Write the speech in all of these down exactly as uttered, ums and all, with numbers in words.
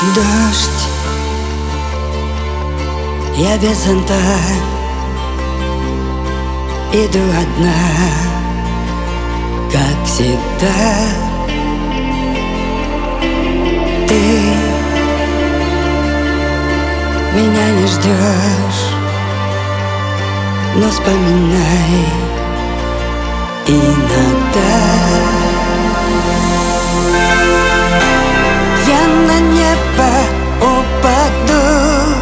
Дождь, я без зонта, иду одна, как всегда. Ты меня не ждешь, но вспоминай иногда. Я на небо упаду,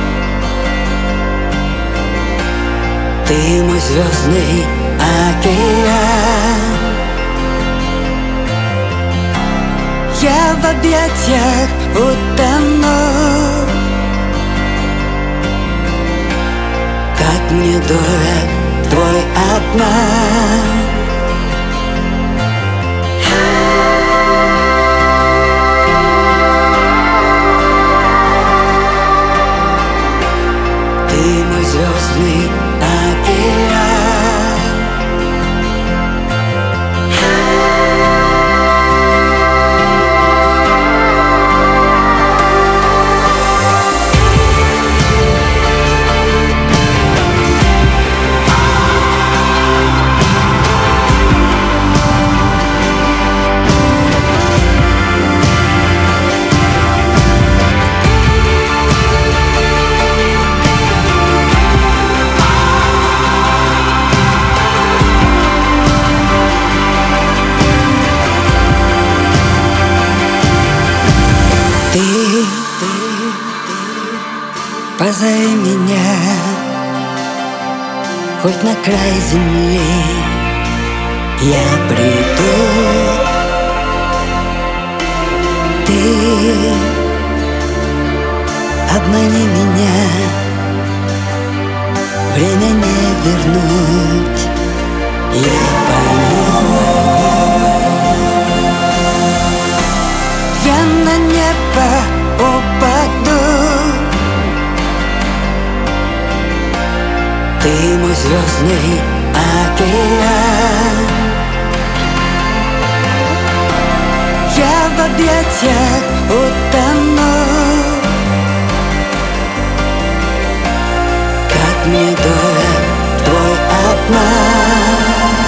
ты мой звездный океан. Я в объятиях утону, как мне дорог твой обман. Ты мой звездный океан. Ты, ты, позови меня хоть на край земли, я приду. Ты обмани меня, время не вернуть, я пойму. Я на небо упаду, ты мой звездный океан. Я в объятиях утону, как мне дорог твой обман.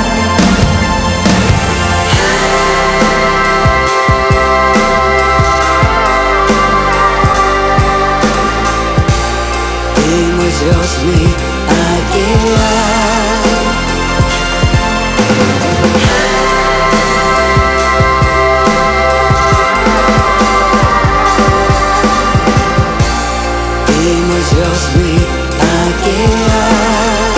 Звездный океан. Ты мой звездный океан.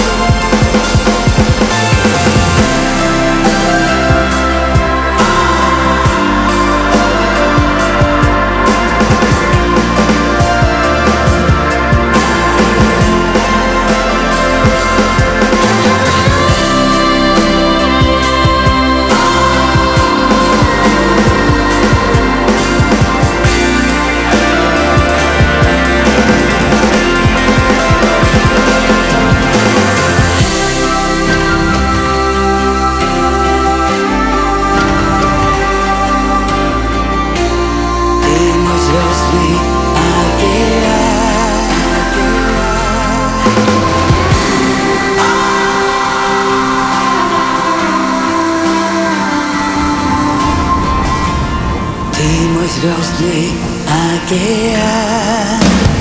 Звездный океан. Ты мой звездный океан.